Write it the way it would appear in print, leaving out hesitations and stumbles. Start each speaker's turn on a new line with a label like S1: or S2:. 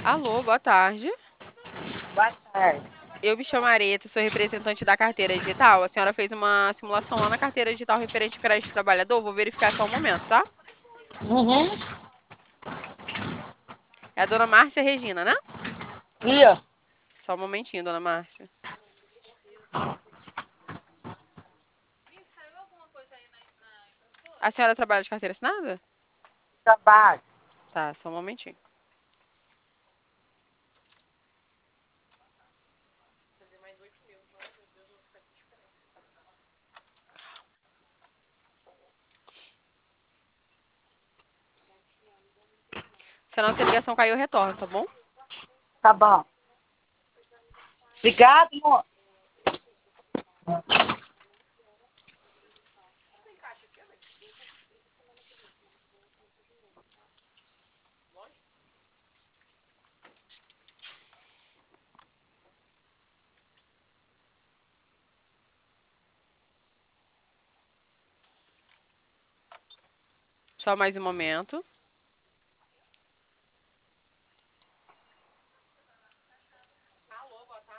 S1: Alô, boa tarde.
S2: Boa tarde.
S1: Eu me chamo Areta, sou representante da carteira digital. A senhora fez uma simulação lá na carteira digital referente ao crédito trabalhador. Vou verificar só um momento, tá?
S2: Uhum.
S1: É a dona Márcia Regina, né?
S2: Ia.
S1: Só um momentinho, dona Márcia. A senhora trabalha de carteira assinada?
S2: Trabalho.
S1: Tá, só um momentinho. Se a nossa ligação caiu, eu retorno, tá bom?
S2: Tá bom. Obrigado, amor.
S1: Só mais um momento.